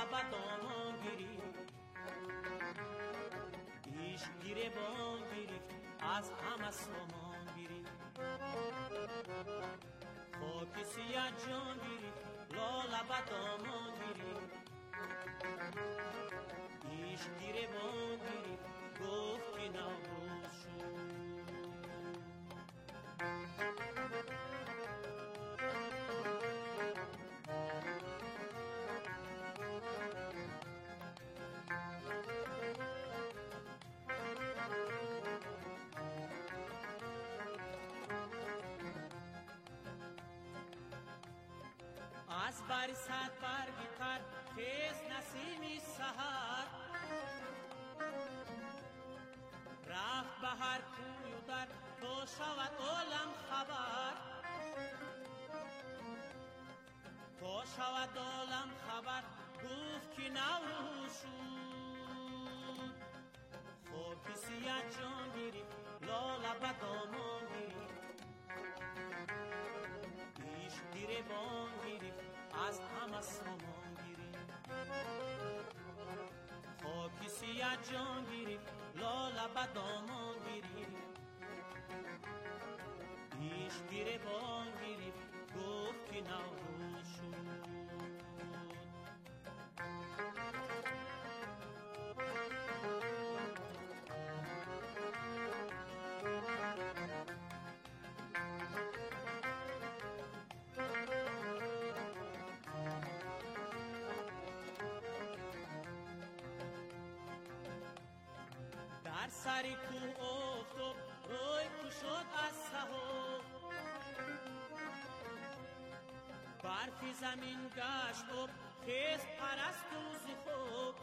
لب دامان گیری ایش گیره بان گیری از همه سامان گیری خاک سیاه جان گیری لا لب دامان گیری ایش گیره بان گیری گفت که نوروز شد از برست برگی تر خیز نسیمی سهر رفت به هر کوی و در تو شود عالم خبر تو شود عالم خبر گفت که نوروز شد خاک سیاه جان گیری لاله به دامان گیری ایش گیره بان گیری از همه سامان گیری خاک سیاه جان گیری لاله به دامان گیری ایش گیره بان گیری گفت که نوروز شد در سری کوه افتاد روی کو شد از سحاب برفی زمین گشت و خیز پرست روزی خوب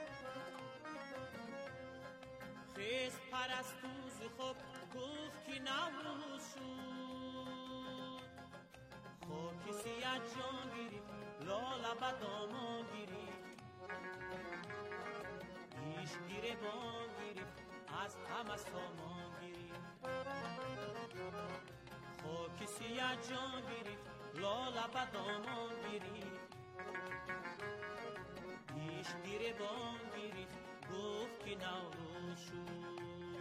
خیز پرست روزی خوب گفت که نوروز شد خاک سیاه جان گیری لاله به دامان گیری ایش گیره بان گیری از همه سامان گیری خاک سیاه جان گیری لاله به دامان گیری ایش گیره بان گیری گفت که نوروز شد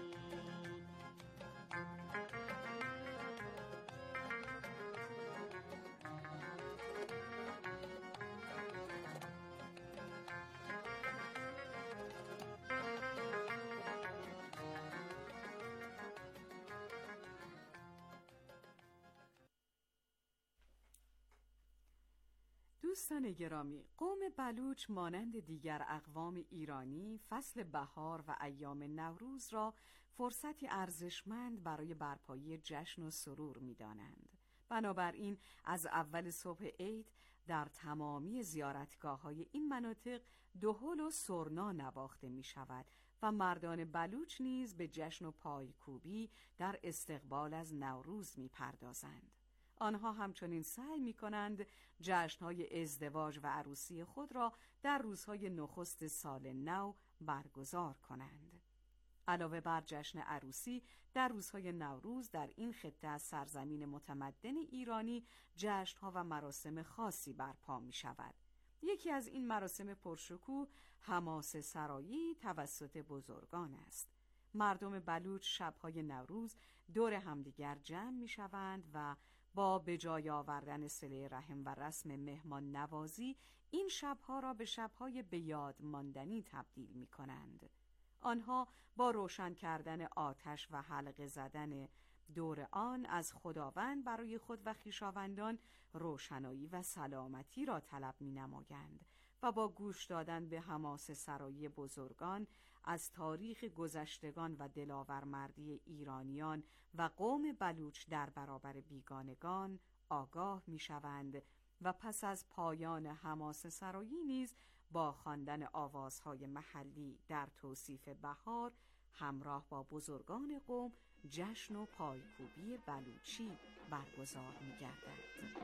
دوستان گرامی، قوم بلوچ مانند دیگر اقوام ایرانی فصل بهار و ایام نوروز را فرصتی ارزشمند برای برپایی جشن و سرور می‌دانند. بنابراین از اول صبح عید در تمامی زیارتگاه‌های این مناطق دهل و سرنا نواخته می‌شود و مردان بلوچ نیز به جشن و پایکوبی در استقبال از نوروز می‌پردازند. آنها همچنین سعی می کنند جشن‌های ازدواج و عروسی خود را در روزهای نخست سال نو برگزار کنند. علاوه بر جشن عروسی، در روزهای نوروز در این خطه از سرزمین متمدن ایرانی جشن‌ها و مراسم خاصی برپا می شود. یکی از این مراسم پرشکوه حماسه سرایی توسط بزرگان است. مردم بلوچ شب‌های نوروز دور همدیگر جمع می شوند و با به جای آوردن صله رحم و رسم مهمان نوازی این شبها را به شبهای به یاد ماندنی تبدیل می کنند. آنها با روشن کردن آتش و حلقه زدن دور آن از خداوند برای خود و خویشاوندان روشنایی و سلامتی را طلب می نمایند و با گوش دادن به حماسه سرایی بزرگان از تاریخ گذشتگان و دلاورمردی ایرانیان و قوم بلوچ در برابر بیگانگان آگاه می شوند و پس از پایان حماسه سرایی نیز با خواندن آوازهای محلی در توصیف بهار همراه با بزرگان قوم جشن و پایکوبی بلوچی برگزار می گردد.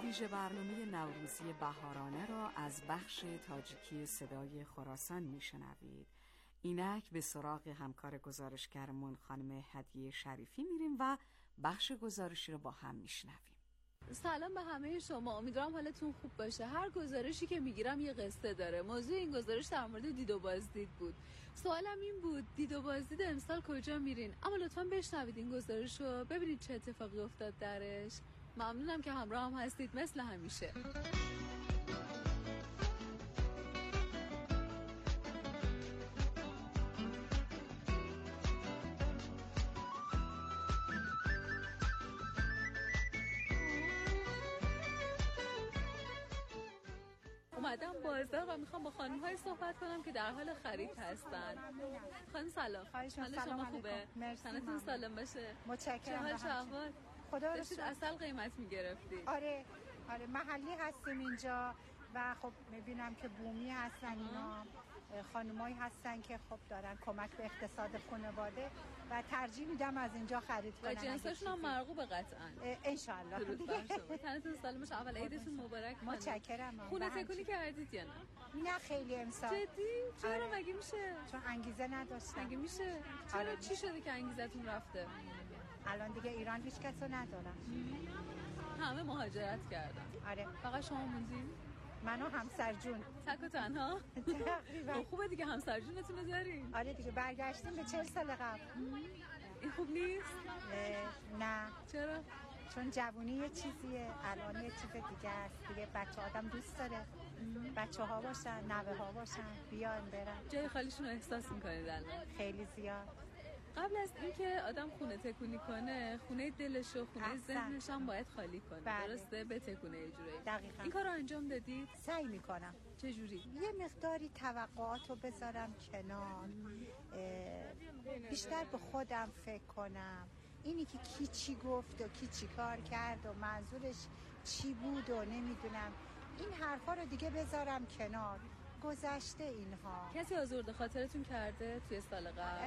ویژه برنامه نوروزی بهارانه را از بخش تاجیکی صدای خراسان میشنوید. اینک به سراغ همکار گزارشگرمون خانم هدیه شریفی میریم و بخش گزارشی رو با هم میشنویم. سلام به همه شما، امیدوارم حالتون خوب باشه. هر گزارشی که میگیرم یه قصه داره. موضوع این گزارش در مورد دید و بازدید بود. سوالم این بود دید و بازدید امسال کجا میرین؟ اما لطفاً بشنوید این گزارش رو، ببینید چه اتفاقی افتاد درش. ممنونم که همراه هم هستید مثل همیشه. اومدم بازار و میخوام با خانم‌های صحبت کنم که در حال خرید هستن. خانم سلام. حال شما خوبه؟ سنتون سالم باشه. متشکرم. چه حال چه احوال؟ خدا رو داشتید اصل قیمت میگرفتید؟ آره آره محلی هستیم اینجا و خب میبینم که بومی هستن اینا، خانمایی هستن که خب دارن کمک به اقتصاد خانواده و ترجیح میدم از اینجا خرید کنم. و جنساشون هم مرغوبه قطعا. ان شاء الله. تنتون سالم باشه. اول عیدتون مبارک. متشکرم. خونه تکونی کردید یا نه؟ نه خیلی امسال. جدی؟ چرا آره. مگه میشه؟ چون انگیزه نداشتم. مگه میشه؟ چرا آره. چی شده که انگیزتون رفته؟ الان دیگه ایران هیچ کسو ندارم. همه مهاجرت کردن. آره. فقط شما موندین؟ من و همسر جون. تک و تنها؟ تقریبا. خوبه دیگه همسر جونتون رو دارین؟ آره دیگه برگشتیم به چهل سال قبل. این خوب نیست؟ نه. چرا؟ چون جوونی یه چیزیه، الان یه چیز دیگه است دیگه. بچه آدم دوست داره بچه ها باشن، نوه ها باشن، بیان برن. جای خالیشون رو احساس میکنید الان؟ خیلی زیاد. قبل از اینکه آدم خونه تکونی کنه، خونه دلش و خونه ذهنش هم باید خالی کنه. بله. درسته؟ بتکونه یه جوری. دقیقاً. این کار رو انجام دادید؟ سعی میکنم. چه جوری؟ یه مقداری توقعات رو بذارم کنار، بیشتر به خودم فکر کنم، اینی که کی چی گفت و کی چی کار کرد و منظورش چی بود و نمیدونم، این حرفا رو دیگه بذارم کنار. گذشته اینها. کسی آزرده خاطرتون کرده توی سال قبل؟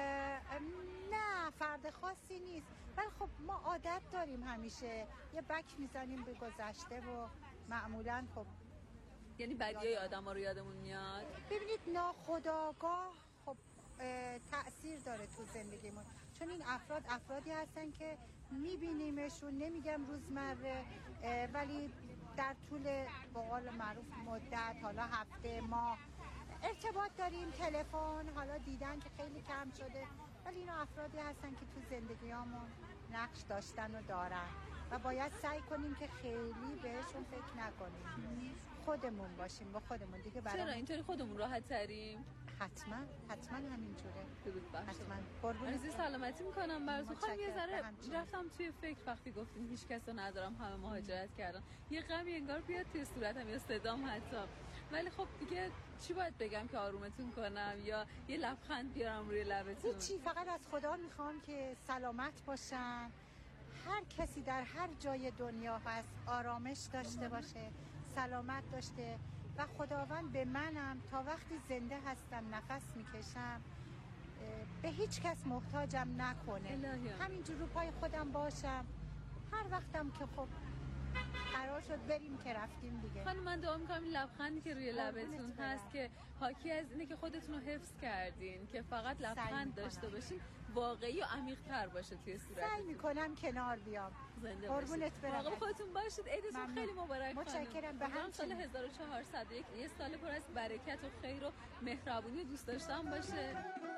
نه فرد خاصی نیست، ولی خب ما عادت داریم همیشه یه بک میزنیم به گذشته و معمولا خب یعنی بدیای آدم ها رو یادمون میاد. ببینید ناخودآگاه خب تأثیر داره تو زندگیمون، چون این افراد افرادی هستن که میبینیمشون، نمیگم روزمره ولی در طول به قول معروف مدت، حالا هفته، ماه ارتباط داریم، تلفن، حالا دیدن که خیلی کم شده، ولی اینا افرادی هستن که تو زندگیامون نقش داشتن و دارن و باید سعی کنیم که خیلی بهشون فکر نکنیم، خودمون باشیم با خودمون دیگه. برای چرا اینطوری خودمون راحت تریم؟ حتما حتما همینجوره. درود بر شما. قربون عزیز سلامتی میکنم براتون. خانم یه ذره رفتم توی فکر وقتی گفتین هیچ کس رو ندارم، همه مهاجرت کردن، یه غمی انگار بیاد توی صورتم یا صدام حتی، ولی خب دیگه چی باید بگم که آرومتون کنم یا یه لبخند بیارم روی لبتون؟ چی، فقط از خدا میخوام که سلامت باشن، هر کسی در هر جای دنیا هست آرامش داشته باشه، سلامت داشته و خداوند به منم تا وقتی زنده هستم نفس میکشم به هیچ کس محتاجم نکنه، همینجور رو پای خودم باشم، هر وقتم که خب قرار شد بریم که رفتیم دیگه. خانم من دعا میکنم این لبخندی که روی لبتون هست که حاکی از اینه که خودتون رو حفظ کردین، که فقط لبخند داشته باشین، واقعی و عمیق تر باشه توی صورتتون. سعی میکنم کنار بیام. زنده قربونت برم. مراقب خودتون باشید. عیدتون خیلی مبارک. متشکرم. به هم سال هزار و چهارصد و یک یه سال پر از برکت و خیر و مهربونی و دوست داشتن باشه.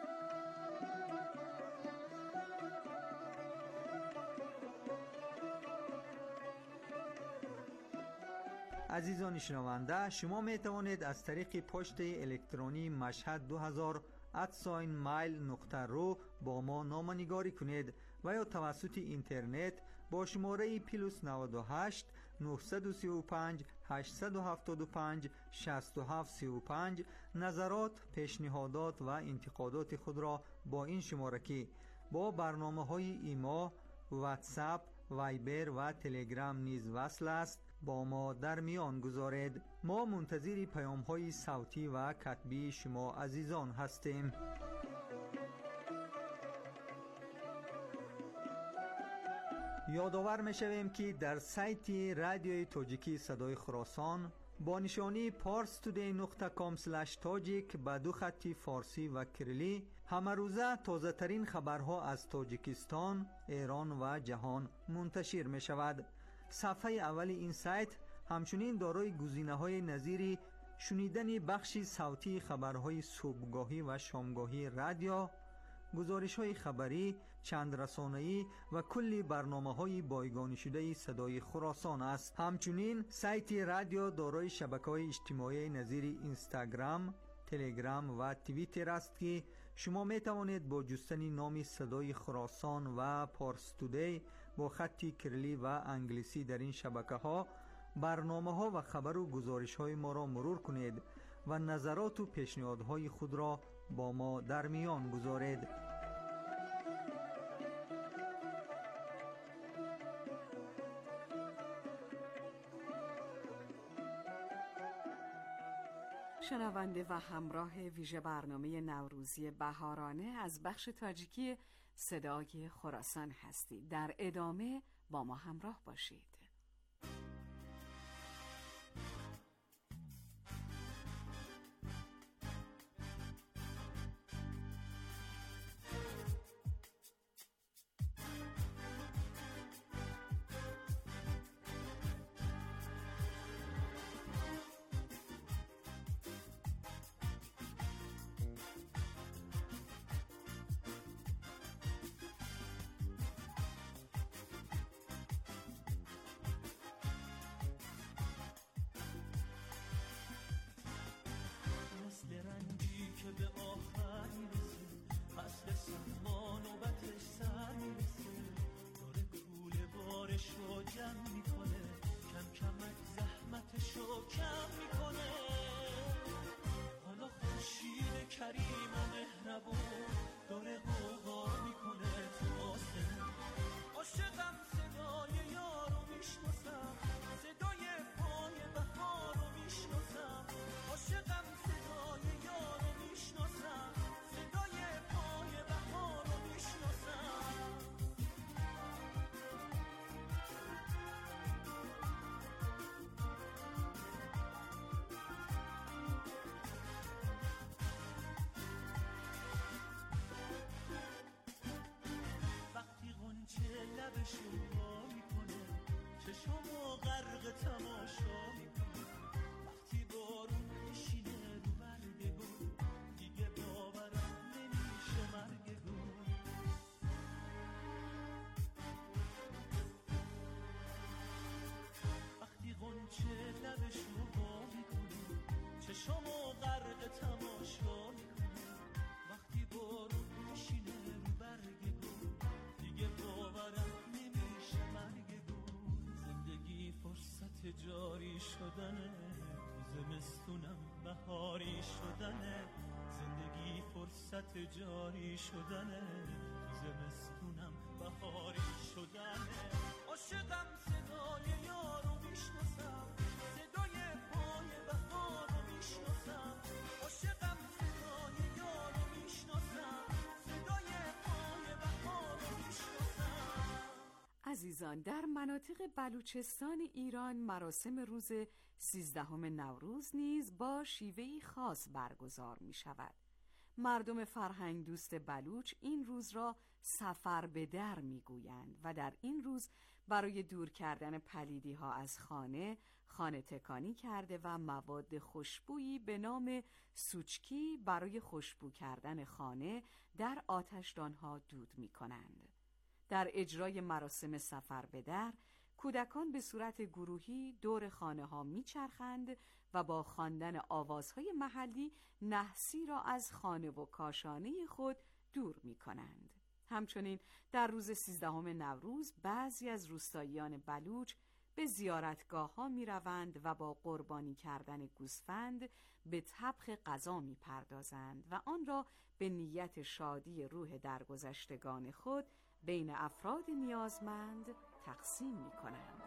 عزیزان شنونده، شما می توانید از طریق پست الکترونی مشهد دو هزار ات مایل نقطه رو با ما نامه‌نگاری کنید و یا توسط اینترنت با شماره پلوس نود و هشت نهصد و سی و پنج هشتصد و هفتاد و پنج شصت و هفت سی و پنج نظرات، پیشنهادات و انتقادات خود را با این شمارکی با برنامه‌های ایما، واتساپ، وایبر و تلگرام نیز وصل است با ما در میان گذارید. ما منتظر پیام‌های صوتی و کتبی شما عزیزان هستیم. یادآور می‌شویم که در سایت رادیوی تاجیکی صدای خراسان با نشانی پارس تودی نقطه کام اسلش تاجیک با دو خط فارسی و کریلی همه روزه تازه ترین خبرها از تاجیکستان، ایران و جهان منتشر می شود. صفحه اول این سایت همچنین دارای گزینه‌های نظیر شنیدن بخشی صوتی خبرهای صبحگاهی و شامگاهی رادیو، گزارش‌های خبری، چند رسانه‌ای و کلی برنامه‌های بایگانی شده صدای خراسان است. همچنین سایت رادیو دارای شبکه‌های اجتماعی نظیر اینستاگرام، تلگرام و توییتر است که شما می توانید با جستن نام صدای خراسان و پارس تودی با خط کریلی و انگلیسی در این شبکه‌ها برنامه‌ها و خبر و گزارش‌های ما را مرور کنید و نظرات و پیشنهادهای خود را با ما در میان گذارید. شنونده و همراه ویژه برنامه نوروزی بهارانه از بخش تاجیکی صدای خراسان هستید. در ادامه با ما همراه باشید. لبشو وا میکنه، چشمو غرق تماشا میکنه. وقتی بارون میشینه رو برگ گل، دیگه باورم نمیشه مرگ گل. وقتی غنچه لبشو وا میکنه، چشمو غرق تماشا میکنه. وقتی بارون میشینه رو برگ گل، دیگه باورم نمیشه مرگ گل. زندگی فرصت جاری شدنه، تو زمستونم بهاری شدنه. زندگی فرصت جاری شدنه، تو زمستونم بهاری شدنه. عاشقم صدای یارو میشناسم، صدای پای بهارو میشناسم. عاشقم صدای یارو میشناسم، صدای پای بهارو میشناسم. عزیزان، در مناطق بلوچستان ایران مراسم روز سیزدهم نوروز نیز با شیوهی خاص برگزار می شود. مردم فرهنگ دوست بلوچ این روز را سفر به در می گویند و در این روز برای دور کردن پلیدی ها از خانه، خانه تکانی کرده و مواد خوشبویی به نام سوچکی برای خوشبو کردن خانه در آتشدان ها دود می کنند. در اجرای مراسم سفر به در، کودکان به صورت گروهی دور خانه ها می چرخند و با خواندن آوازهای محلی نحسی را از خانه و کاشانه خود دور می کنند. همچنین در روز سیزدهم نوروز بعضی از روستاییان بلوچ به زیارتگاه ها می روند و با قربانی کردن گوسفند به طبخ غذا می پردازند و آن را به نیت شادی روح درگذشتگان خود بین افراد نیازمند تقسیم می کنند.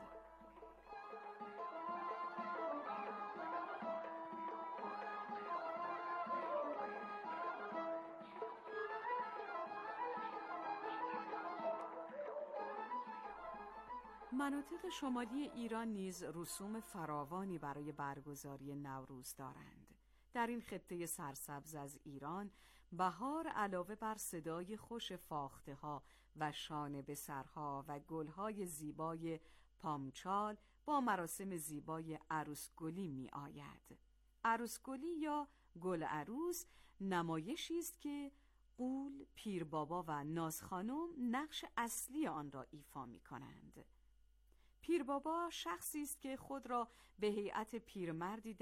مناطق شمالی ایران نیز رسوم فراوانی برای برگزاری نوروز دارند. در این خطه سرسبز از ایران، بهار علاوه بر صدای خوش فاخته ها و شانه به سرها و گلهای زیبای پامچال با مراسم زیبای عروسگلی می آید. عروسگلی یا گل عروس نمایشی است که غول، پیر بابا و نازخانم نقش اصلی آن را ایفا می کنند. پیر بابا شخصی است که خود را به هیئت پیرمردی